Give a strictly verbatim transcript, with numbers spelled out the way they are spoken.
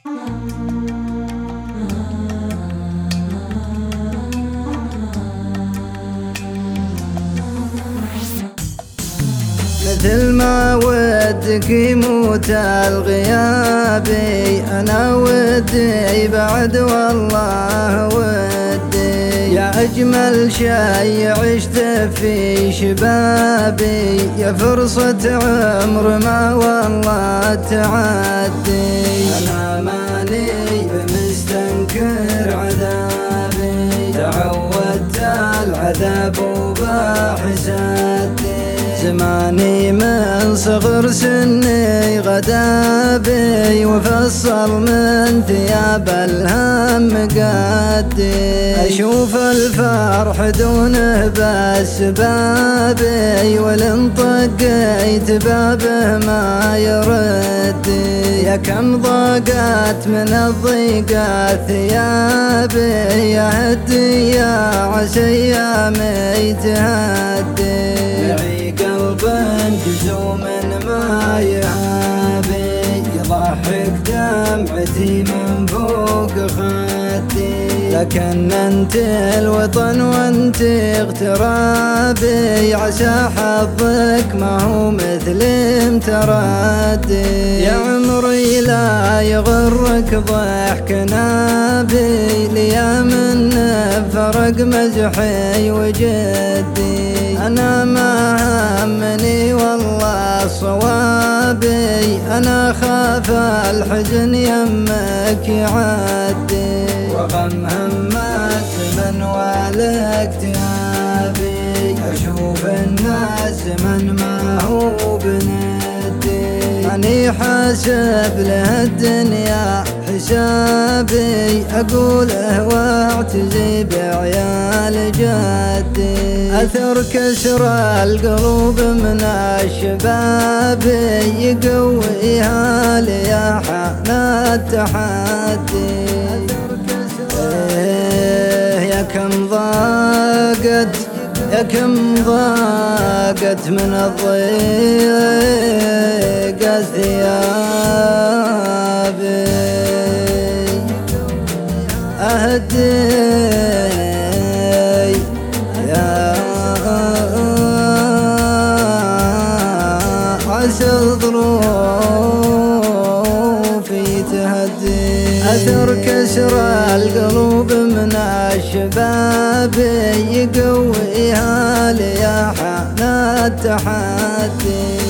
مثل ما ودك يموت الغيابي، أنا ودي بعد والله ودي، يا أجمل شي عشت في شبابي، يا فرصة عمر ما والله تعدي. أنا ماني بمستنكر عذابي، تعودت العذاب وبحسادي، زماني من صغر سني غدابي، وفصل من ثياب الهم قدي، أشوف الفرح دونه بأسبابي، ولن طقيت بابه ما يردي، يا كم ضاقت من الضيقة ثيابي، يا هدي يا عسى أيامي تهدي، قلب جزوم ما يعابي، يضحك دمعتي من فوق خدي، لكن انت الوطن وانت اغترابي، عسى حظك ما هو مثل امتردي، يا عمري لا يغرك ضحك نابي، ليا من فرق مزحي وجدي، أنا ما همني والله صوابي، أنا خاف الحزن يمك يعدي، وغم همات من والاكتئابي، أشوف الناس من ما هو بندي، أني حاسب له الدنيا حسابي، أقوله واعتزي بعيال جدي، أثر كسر القلوب من الشباب، يقويها لي حان التحدي، إيه يا كم ضاقت يا كم ضاقت من الضيق ثيابي، أهدي يا عسى ظروفي تهدي، أثر كسر القلوب من الشباب، يقويها لي حان التحدي.